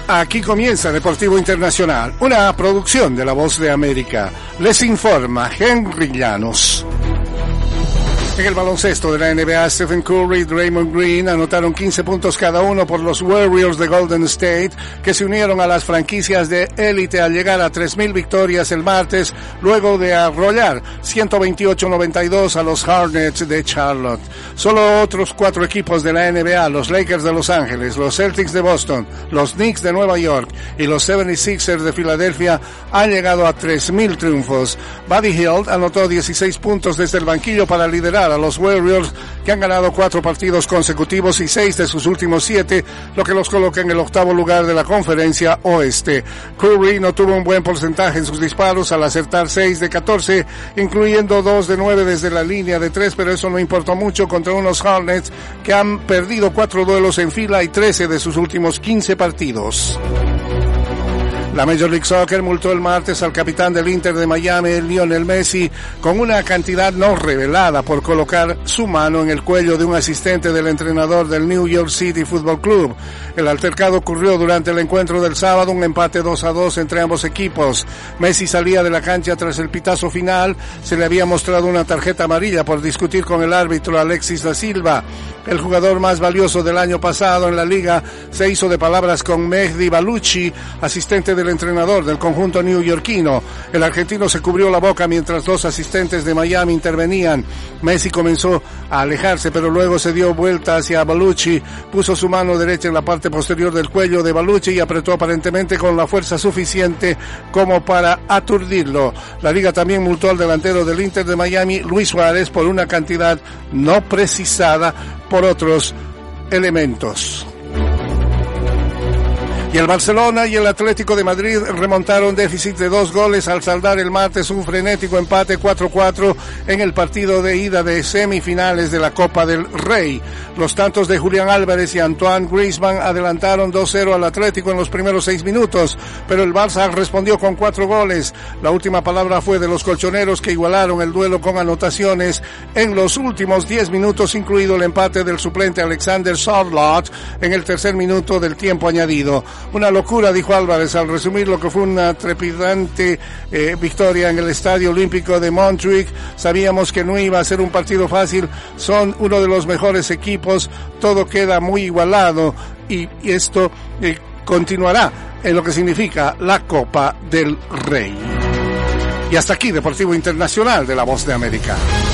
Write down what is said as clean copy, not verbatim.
Aquí comienza Deportivo Internacional, una producción de La Voz de América. Les informa Henry Llanos. En el baloncesto de la NBA, Stephen Curry y Draymond Green anotaron 15 puntos cada uno por los Warriors de Golden State, que se unieron a las franquicias de élite al llegar a 3,000 victorias el martes, luego de arrollar 128-92 a los Hornets de Charlotte. Solo otros 4 equipos de la NBA, los Lakers de Los Ángeles, los Celtics de Boston, los Knicks de Nueva York y los 76ers de Filadelfia, han llegado a 3,000 triunfos. Buddy Hield anotó 16 puntos desde el banquillo para liderar a los Warriors, que han ganado 4 partidos consecutivos y 6 de sus últimos 7, lo que los coloca en el 8º lugar de la conferencia oeste. Curry no tuvo un buen porcentaje en sus disparos al acertar 6 de 14, incluyendo 2 de 9 desde la línea de 3, pero eso no importó mucho contra unos Hornets que han perdido 4 duelos en fila y 13 de sus últimos 15 partidos. La Major League Soccer multó el martes al capitán del Inter de Miami, Lionel Messi, con una cantidad no revelada por colocar su mano en el cuello de un asistente del entrenador del New York City Football Club. El altercado ocurrió durante el encuentro del sábado, un empate 2-2 entre ambos equipos. Messi salía de la cancha tras el pitazo final. Se le había mostrado una tarjeta amarilla por discutir con el árbitro Alexis da Silva. El jugador más valioso del año pasado en la liga se hizo de palabras con Mehdi Baluchi, asistente del entrenador del conjunto neoyorquino. El argentino se cubrió la boca mientras 2 asistentes de Miami intervenían. Messi comenzó a alejarse, pero luego se dio vuelta hacia Baluchi, puso su mano derecha en la parte posterior del cuello de Baluchi y apretó aparentemente con la fuerza suficiente como para aturdirlo. La liga también multó al delantero del Inter de Miami, Luis Suárez, por una cantidad no precisada por otros elementos. Y el Barcelona y el Atlético de Madrid remontaron déficit de 2 goles al saldar el martes un frenético empate 4-4 en el partido de ida de semifinales de la Copa del Rey. Los tantos de Julián Álvarez y Antoine Griezmann adelantaron 2-0 al Atlético en los primeros 6 minutos, pero el Barça respondió con 4 goles. La última palabra fue de los colchoneros, que igualaron el duelo con anotaciones en los últimos 10 minutos, incluido el empate del suplente Alexander Sørloth en el tercer minuto del tiempo añadido. Una locura, dijo Álvarez al resumir lo que fue una trepidante victoria en el Estadio Olímpico de Montjuic. Sabíamos que no iba a ser un partido fácil, son uno de los mejores equipos, todo queda muy igualado y esto continuará en lo que significa la Copa del Rey. Y hasta aquí Deportivo Internacional de La Voz de América.